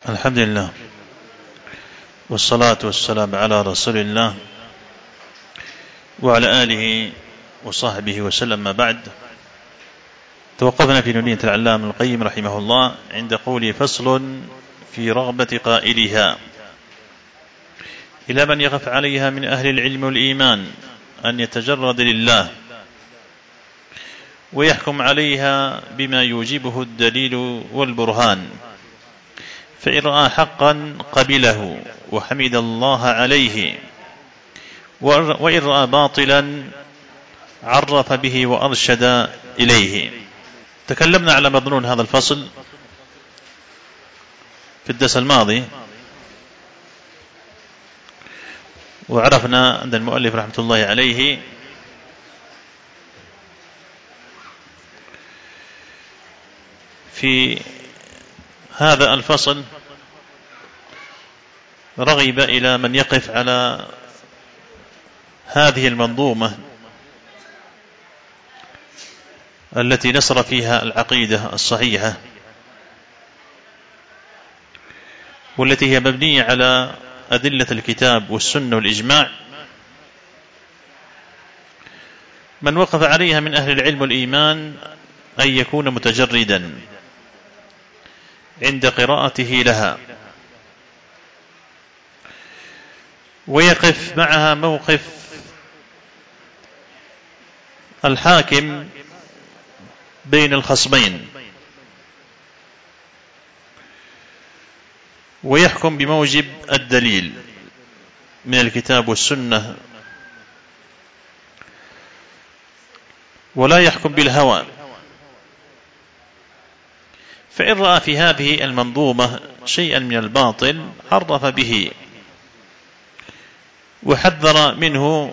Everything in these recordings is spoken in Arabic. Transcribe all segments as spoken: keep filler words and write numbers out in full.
الحمد لله والصلاة والسلام على رسول الله وعلى آله وصحبه وسلم. ما بعد، توقفنا في نونية العلامة القيم رحمه الله عند قوله: فصل في رغبة قائلها إلى من يخف عليها من أهل العلم والإيمان أن يتجرد لله ويحكم عليها بما يوجبه الدليل والبرهان، فإن رأى حقا قبله وحمد الله عليه، وإن رأى باطلا عرف به وأرشد إليه. تكلمنا على مضمون هذا الفصل في الدرس الماضي، وعرفنا عند المؤلف رحمة الله عليه في هذا الفصل رغب إلى من يقف على هذه المنظومة التي نصر فيها العقيدة الصحيحة، والتي هي مبنية على أدلة الكتاب والسنة والإجماع، من وقف عليها من أهل العلم والإيمان أن يكون متجردا عند قراءته لها، ويقف معها موقف الحاكم بين الخصمين، ويحكم بموجب الدليل من الكتاب والسنة، ولا يحكم بالهوى. فإن رأى في هذه المنظومة شيئا من الباطل عرف به وحذر منه،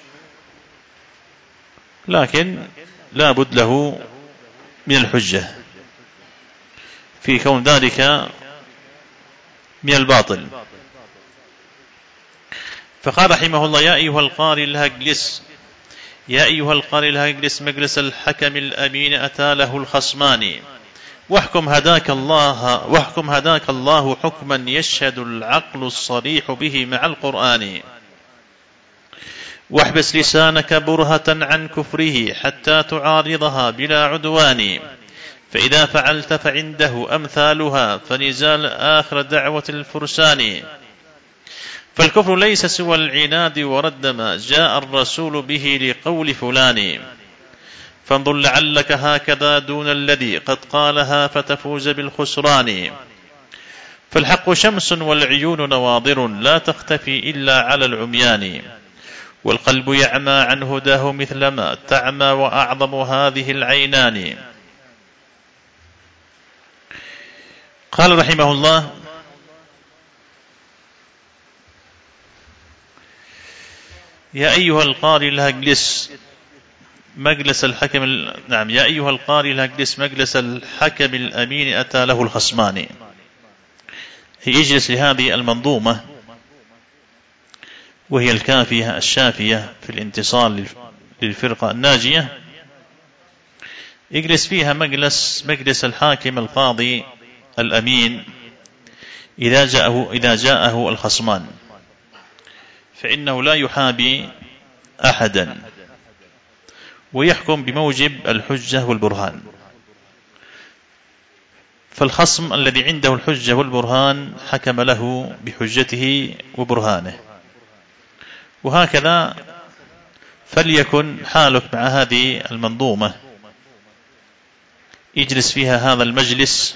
لكن لا بد له من الحجة في كون ذلك من الباطل. فقال رحمه الله: يا أيها القارئ لها اجلس يا أيها القارئ لها اجلس مجلس الحكم الأمين أتى له الخصمان، واحكم هداك الله واحكم هداك الله حكما يشهد العقل الصريح به مع القرآن، واحبس لسانك برهة عن كفره حتى تعارضها بلا عدوان، فإذا فعلت فعنده أمثالها فنزال آخر دعوة الفرسان، فالكفر ليس سوى العناد ورد ما جاء الرسول به لقول فلان، فانظر لعلك هكذا دون الذي قد قالها فتفوز بالخسران، فالحق شمس والعيون نواظر لا تختفي إلا على العميان، والقلب يعمى عن هداه مثلما تعمى وأعظم هذه العينان. قال رحمه الله: يا أيها القارئ لها اجلس مجلس الحكم ال... نعم يا أيها القارئ لها اجلس مجلس الحكم الأمين أتى له الخصمان. يجلس لهذه المنظومة، وهي الكافية الشافية في الانتصار للفرقة الناجية، يجلس فيها مجلس مجلس الحاكم القاضي الأمين إذا جاءه إذا جاءه الخصمان، فإنه لا يحابي أحدا ويحكم بموجب الحجة والبرهان. فالخصم الذي عنده الحجة والبرهان حكم له بحجته وبرهانه، وهكذا فليكن حالك مع هذه المنظومة. اجلس فيها هذا المجلس،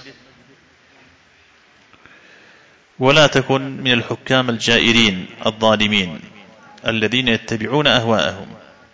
ولا تكن من الحكام الجائرين الظالمين الذين يتبعون أهواءهم.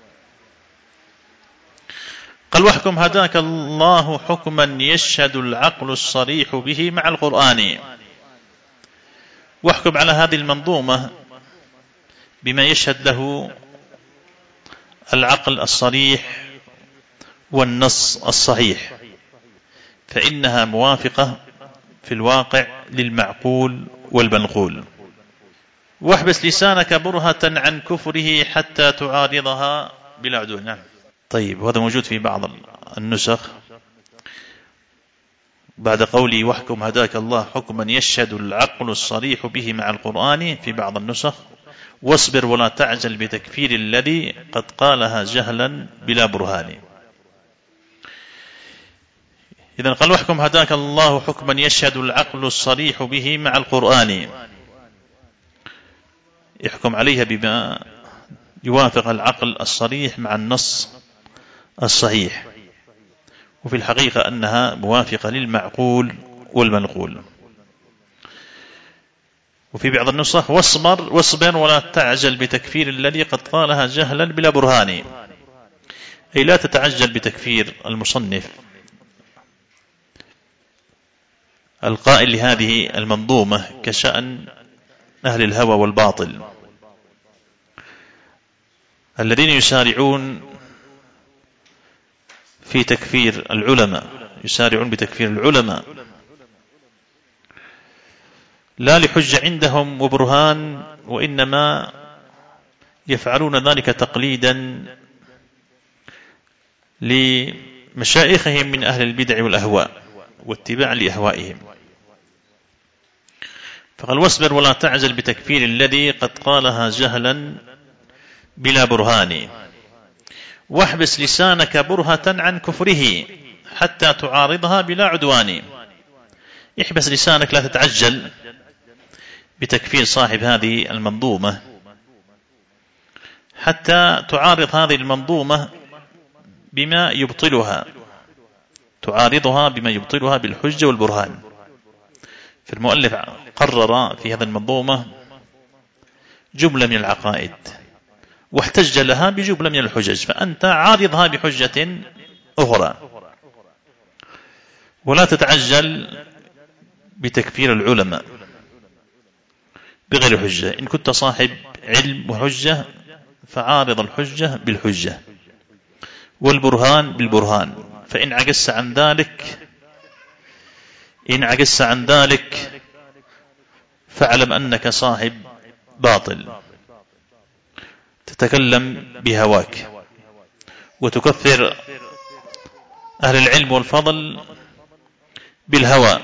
قال: واحكم هداك الله حكما يشهد العقل الصريح به مع القرآن، واحكم على هذه المنظومة بما يشهد له العقل الصريح والنص الصحيح، فإنها موافقة في الواقع للمعقول والمنقول. واحبس لسانك برهة عن كفره حتى تعارضها بلا عدوان. نعم. طيب، وهذا موجود في بعض النسخ بعد قولي واحكم هداك الله حكما يشهد العقل الصريح به مع القرآن في بعض النسخ واصبر ولا تعجل بتكفير الذي قد قالها جهلا بلا برهان. إذن قال واحكم هداك الله حكما يشهد العقل الصريح به مع القرآن، يحكم عليها بما يوافق العقل الصريح مع النص الصحيح، وفي الحقيقة أنها موافقة للمعقول والمنقول. وفي بعض النسخ واصبر واصبر ولا تعجل بتكفير الذي قد قالها جهلا بلا برهان، أي لا تتعجل بتكفير المصنف القائل لهذه المنظومة كشأن أهل الهوى والباطل الذين يسارعون في تكفير العلماء، يسارعون بتكفير العلماء لا لحجة عندهم وبرهان، وإنما يفعلون ذلك تقليدا لمشايخهم من أهل البدع والأهواء واتباع لأهوائهم. فقال واصبر ولا تعجل بتكفير الذي قد قالها جهلا بلا برهان، واحبس لسانك برهة عن كفره حتى تعارضها بلا عدوان. احبس لسانك، لا تتعجل بتكفير صاحب هذه المنظومة حتى تعارض هذه المنظومة بما يبطلها، تعارضها بما يبطلها بالحجة والبرهان. فالمؤلف قرر في هذا المنظومة جملة من العقائد واحتج لها بجملة من الحجج، فأنت عارضها بحجة أخرى، ولا تتعجل بتكفير العلماء بغير حجة. إن كنت صاحب علم وحجة فعارض الحجة بالحجة والبرهان بالبرهان، فإن عجزت عن ذلك إن عجزت عن ذلك فاعلم أنك صاحب باطل، تتكلم بهواك وتكفر أهل العلم والفضل بالهوى.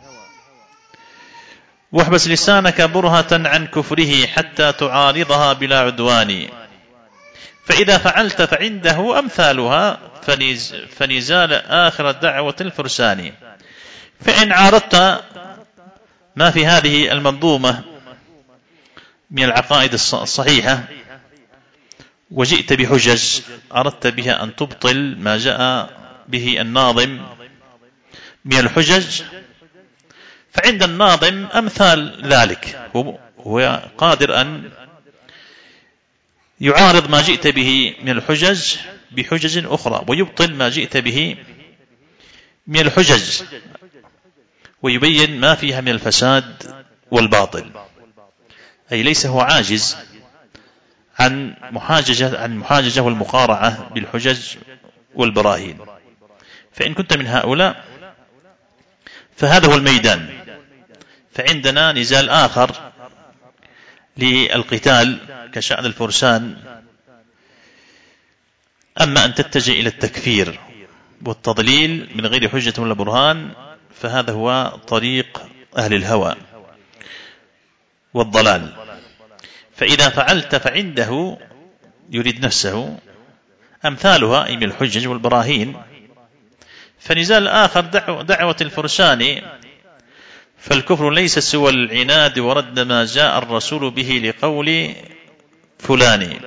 واحبس لسانك برهة عن كفره حتى تعارضها بلا عدوان، فإذا فعلت فعنده أمثالها فنزال آخر دعوة الفرسان. فإن عارضت ما في هذه المنظومة من العقائد الصحيحة وجئت بحجج أردت بها أن تبطل ما جاء به الناظم من الحجج، فعند الناظم أمثال ذلك، هو قادر أن يعارض ما جئت به من الحجج بحجج أخرى ويبطل ما جئت به من الحجج ويبين ما فيها من الفساد والباطل. أي ليس هو عاجز عن محاججة عن محاججة والمقارعة بالحجج والبراهين. فإن كنت من هؤلاء فهذا هو الميدان. فعندنا نزال آخر للقتال كشأن الفرسان، أما أن تتجه إلى التكفير والتضليل من غير حجة ولا برهان فهذا هو طريق أهل الهوى والضلال. فإذا فعلت فعنده يريد نفسه أمثالها أي من الحجج والبراهين، فنزال آخر دعوة, دعوة الفرسان، فالكفر ليس سوى العناد ورد ما جاء الرسول به لقول فلان.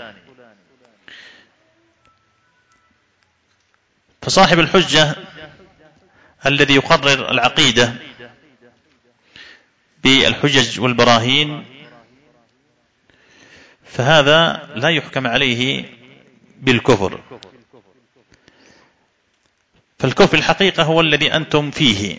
فصاحب الحجة الذي يقرر العقيدة بالحجج والبراهين فهذا لا يحكم عليه بالكفر. فالكفر الحقيقة هو الذي أنتم فيه،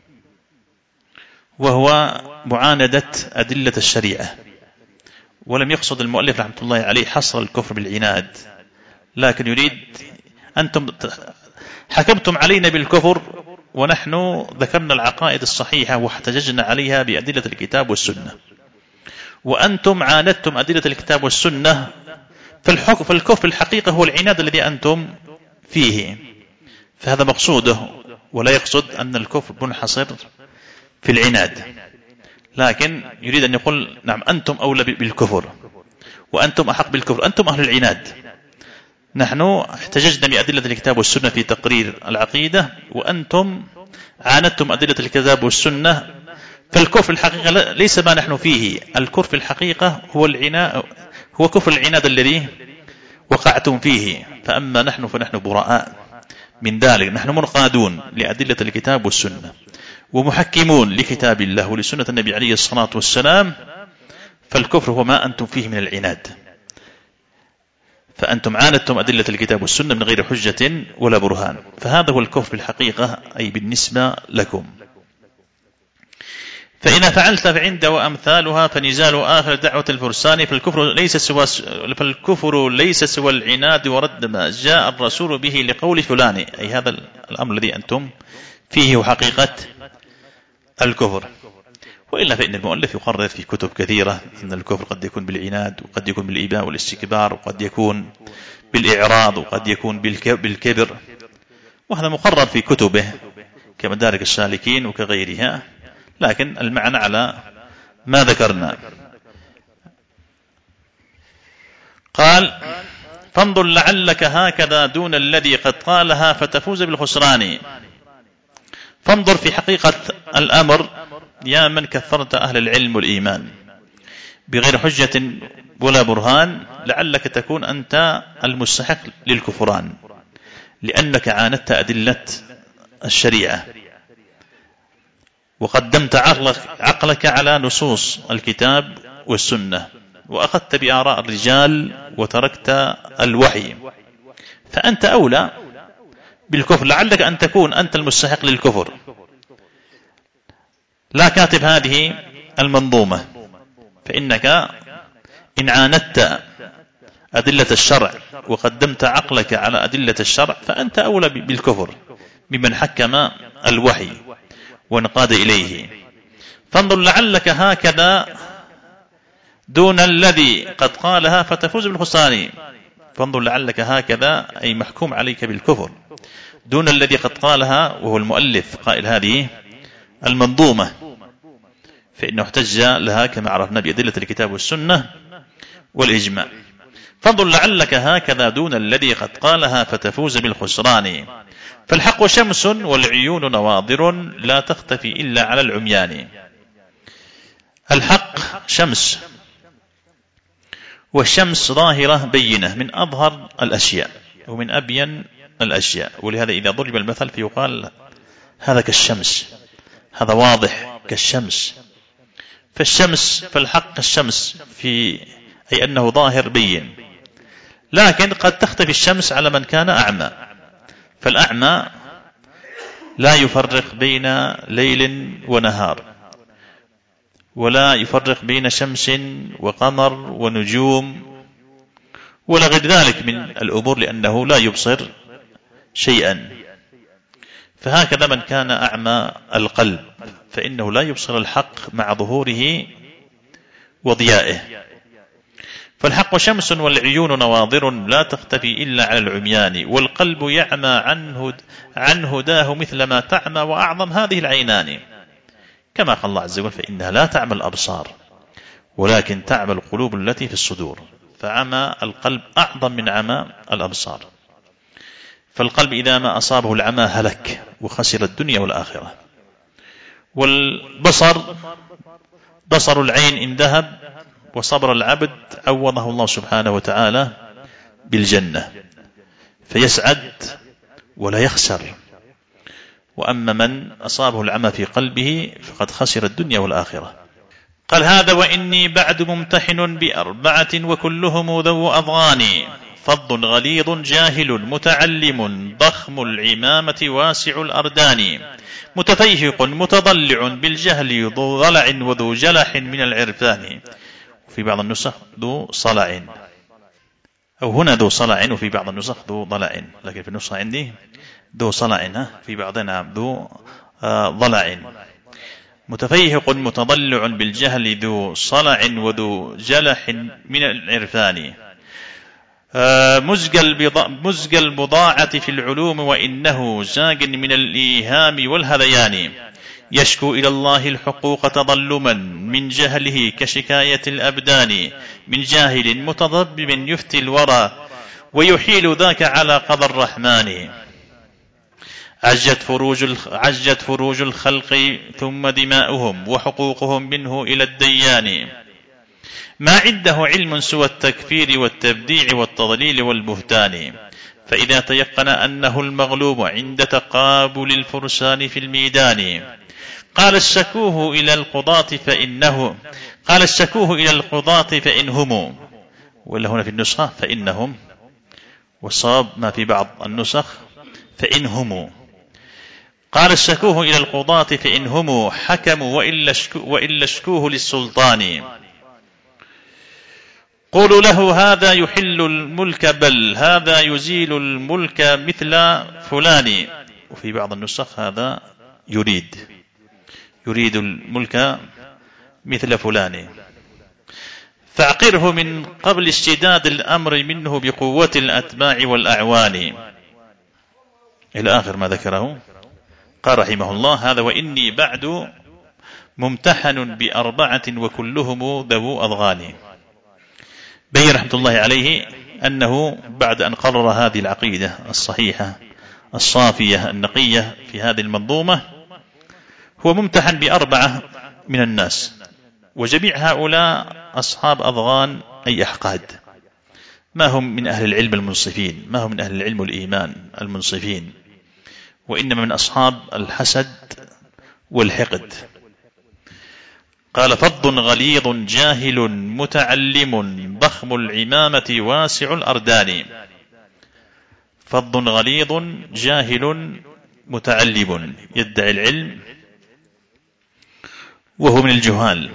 وهو معاندة أدلة الشريعة. ولم يقصد المؤلف رحمة الله عليه حصر الكفر بالعناد، لكن يريد أنتم حكمتم علينا بالكفر ونحن ذكرنا العقائد الصحيحة واحتججنا عليها بأدلة الكتاب والسنة، وأنتم عاندتم أدلة الكتاب والسنة. فالكفر الحقيقة هو العناد الذي أنتم فيه، فهذا مقصوده ولا يقصد أن الكفر منحصر في العناد، لكن يريد أن يقول نعم أنتم أولى بالكفر وأنتم أحق بالكفر، أنتم أهل العناد. نحن احتججنا بأدلة الكتاب والسنة في تقرير العقيدة، وأنتم عاندتم أدلة الكتاب والسنة. فالكفر الحقيقة ليس ما نحن فيه، الكفر في الحقيقة هو العناد، هو كفر العناد الذي وقعتم فيه. فأما نحن فنحن براء من ذلك، نحن منقادون لأدلة الكتاب والسنة ومحكمون لكتاب الله ولسنة النبي عليه الصلاة والسلام. فالكفر هو ما أنتم فيه من العناد، فأنتم عاندتم أدلة الكتاب والسنة من غير حجة ولا برهان، فهذا هو الكفر في الحقيقة أي بالنسبة لكم. فإن فعلت فعند وأمثالها فنزال آخر دعوة الفرسان. فالكفر ليس سوى فالكفر ليس سوى العناد ورد ما جاء الرسول به لقول فلان، أي هذا الأمر الذي أنتم فيه حقيقة الكفر. وإلا فإن المؤلف يقرر في كتب كثيرة أن الكفر قد يكون بالعناد، وقد يكون بالإباء والاستكبار، وقد يكون بالإعراض، وقد يكون بالكبر، وهذا مقرر في كتبه كمدارك السالكين وكغيرها، لكن المعنى على ما ذكرنا. قال فانظر لعلك هكذا دون الذي قد قالها فتفوز بالخسران. فانظر في حقيقة الأمر يا من كثرت أهل العلم والإيمان بغير حجة ولا برهان، لعلك تكون أنت المستحق للكفران، لأنك عاندت أدلة الشريعة وقدمت عقلك, عقلك على نصوص الكتاب والسنة، وأخذت بآراء الرجال وتركت الوحي، فأنت أولى بالكفر. لعلك أن تكون أنت المستحق للكفر، لا كاتب هذه المنظومة، فإنك إن عاندت أدلة الشرع وقدمت عقلك على أدلة الشرع فأنت أولى بالكفر ممن حكم الوحي وانقاد إليه. فانظر لعلك هكذا دون الذي قد قالها فتفوز بالخسران. فانظر لعلك هكذا أي محكوم عليك بالكفر دون الذي قد قالها، وهو المؤلف قائل هذه المنظومة، فإنه احتج لها كما عرفنا بأدلة الكتاب والسنة والإجماع. فانظر لعلك هكذا دون الذي قد قالها فتفوز بالخسران. فالحق شمس والعيون نواظر لا تختفي إلا على العميان. الحق شمس، والشمس ظاهرة بينة من أظهر الأشياء ومن أبين الأشياء، ولهذا إذا ضرب المثل فيقال هذا كالشمس، هذا واضح كالشمس. فالشمس فالحق الشمس في أي أنه ظاهر بين، لكن قد تختفي الشمس على من كان أعمى، فالأعمى لا يفرق بين ليل ونهار، ولا يفرق بين شمس وقمر ونجوم ولا غير ذلك من الأمور، لأنه لا يبصر شيئا. فهكذا من كان أعمى القلب فإنه لا يبصر الحق مع ظهوره وضيائه. فالحق شمس والعيون نواظر لا تختفي إلا على العميان، والقلب يعمى عنه عن هداه مثل ما تعمى وأعظم هذه العينان. كما قال الله عز وجل فإنها لا تعمى الأبصار ولكن تعمى القلوب التي في الصدور. فعمى القلب أعظم من عمى الأبصار. فالقلب إذا ما أصابه العمى هلك وخسر الدنيا والآخرة. والبصر بصر العين إن ذهب وصبر العبد عوضه الله سبحانه وتعالى بالجنة، فيسعد ولا يخسر. وأما من أصابه العمى في قلبه فقد خسر الدنيا والآخرة. قال هذا وإني بعد ممتحن بأربعة وكلهم ذو أضغان: فض غليظ جاهل متعلم ضخم العمامة واسع الأردان، متفيهق متضلع بالجهل ذو ضلع وذو جلح من العرفان. وفي بعض النسخ ذو صلع، أو هنا ذو صلع، وفي بعض النسخ ذو ضلع، لكن في النسخة عندي ذو صلع، في بعضنا ذو ضلع. متفيهق متضلع بالجهل ذو صلع وذو جلح من العرفان. مزج البضاعة في العلوم وإنه زاج من الإيهام والهذيان، يشكو إلى الله الحقوق تظلما من جهله كشكاية الأبدان، من جاهل متضبب يفتي الورى ويحيل ذاك على قضى الرحمن. عجت فروج, عجت فروج الخلق ثم دماؤهم وحقوقهم منه إلى الديان، ما عنده علم سوى التكفير والتبديع والتضليل والبهتان، فإذا تيقن أنه المغلوب عند تقابل الفرسان في الميدان قال الشكوه إلى القضاة فإنه قال الشكوه إلى القضاة فإنهم، ولا هنا في النسخة فإنهم، والصواب ما في بعض النسخ فإنهم. قال الشكوه إلى القضاة فإنهم حكموا وإلا, شكو وإلا شكوه للسلطان، قولوا له هذا يحل الملك بل هذا يزيل الملك مثل فلان، وفي بعض النسخ هذا يريد يريد الملك مثل فلان، فاعقره من قبل اشتداد الأمر منه بقوة الأتباع والأعوان، إلى آخر ما ذكره. قال رحمه الله هذا وإني بعد ممتحن بأربعة وكلهم ذو أضغان. بين رحمة الله عليه أنه بعد أن قرر هذه العقيدة الصحيحة الصافية النقية في هذه المنظومة، هو ممتحن بأربعة من الناس، وجميع هؤلاء أصحاب أضغان أي أحقاد، ما هم من أهل العلم المنصفين، ما هم من أهل العلم والإيمان المنصفين، وإنما من أصحاب الحسد والحقد. قال فظ غليظ جاهل متعلم ضخم العمامة واسع الأردان. فظ غليظ جاهل متعلم يدعي العلم وهو من الجهال،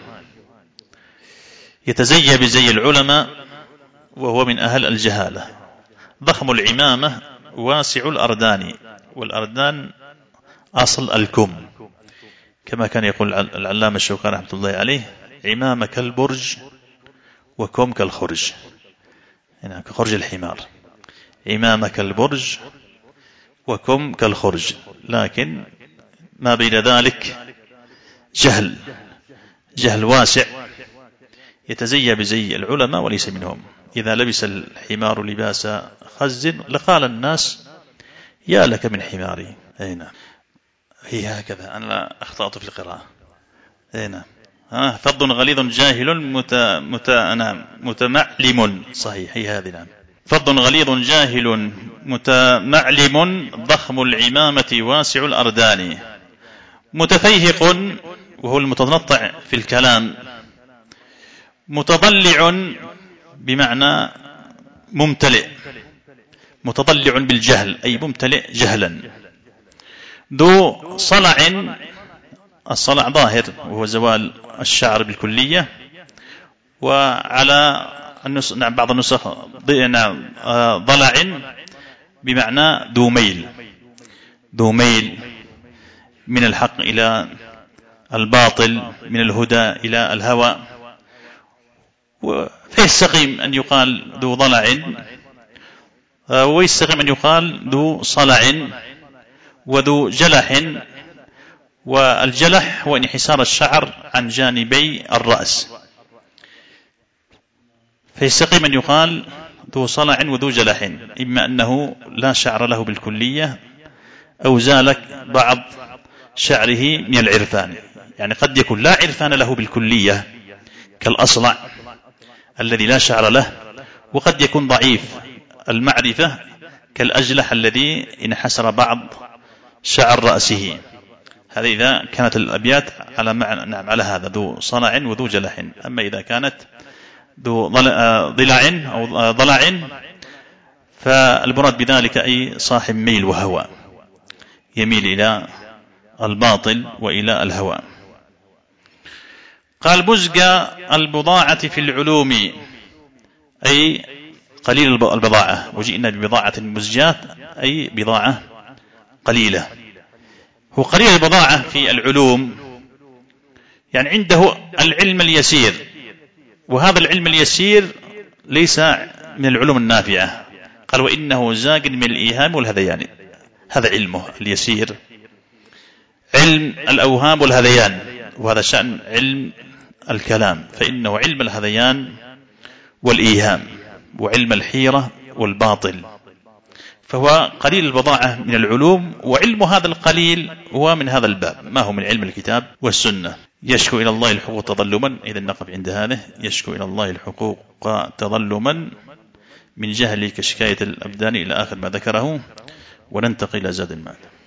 يتزيى بزي العلماء وهو من أهل الجهالة. ضخم العمامة واسع الأردان، والأردان أصل الكم، كما كان يقول العلامة الشوكاني رحمة الله عليه عمامة كالبرج وكم كالخرج، يعني كخرج الحمار، عمامة كالبرج وكم كالخرج، لكن ما بين ذلك جهل جهل واسع، يتزيى بزي العلماء وليس منهم. إذا لبس الحمار لباس خز لقال الناس يا لك من حماري. أين هي هكذا، أنا أخطأت في القراءة. أين ها فظ غليظ جاهل مت... مت... أنا متمعلم، صحيح هي هذه. نعم فظ غليظ جاهل متمعلم ضخم العمامة واسع الأردان. متفيهق وهو المتنطع في الكلام، متضلع بمعنى ممتلئ، متضلع بالجهل أي ممتلئ جهلا. ذو صلع، الصلع ظاهر وهو زوال الشعر بالكلية، وعلى النص... نعم بعض النسخ نعم ضلع بمعنى ذو ميل، ذو ميل من الحق إلى الباطل، من الهدى إلى الهوى. فيستقيم أن يقال ذو ضلع، ويستقيم أن يقال ذو صلع وذو جلح، والجلح هو انحسار الشعر عن جانبي الرأس، فيستقيم أن يقال ذو صلع وذو جلح، إما أنه لا شعر له بالكلية أو زالك بعض شعره من العرفان، يعني قد يكون لا عرفان له بالكلية كالأصلع الذي لا شعر له، وقد يكون ضعيف المعرفة كالأجلح الذي انحسر بعض شعر رأسه. هذا إذا كانت الأبيات على معنى نعم على هذا ذو صلع وذو جلح. أما إذا كانت ذو ضلع أو ضلع فالمراد بذلك أي صاحب ميل وهوى، يميل إلى الباطل وإلى الهوى. قال مزج البضاعة في العلوم أي قليل البضاعة، وجئنا ببضاعة مزجات أي بضاعة قليلة. هو قليل البضاعة في العلوم يعني عنده العلم اليسير، وهذا العلم اليسير ليس من العلوم النافعة. قال وإنه زاج من الإيهام والهذيان، هذا علمه اليسير، علم الأوهام والهذيان، وهذا شأن علم الكلام، فإنه علم الهذيان والإيهام وعلم الحيرة والباطل، فهو قليل البضاعة من العلوم، وعلم هذا القليل هو من هذا الباب، ما هو من علم الكتاب والسنة. يشكو إلى الله الحقوق تظلما، إذا نقف عند هذا، يشكو إلى الله الحقوق تظلما من جهل كشكاية الأبدان إلى آخر ما ذكره، وننتقل إلى زاد المعاد.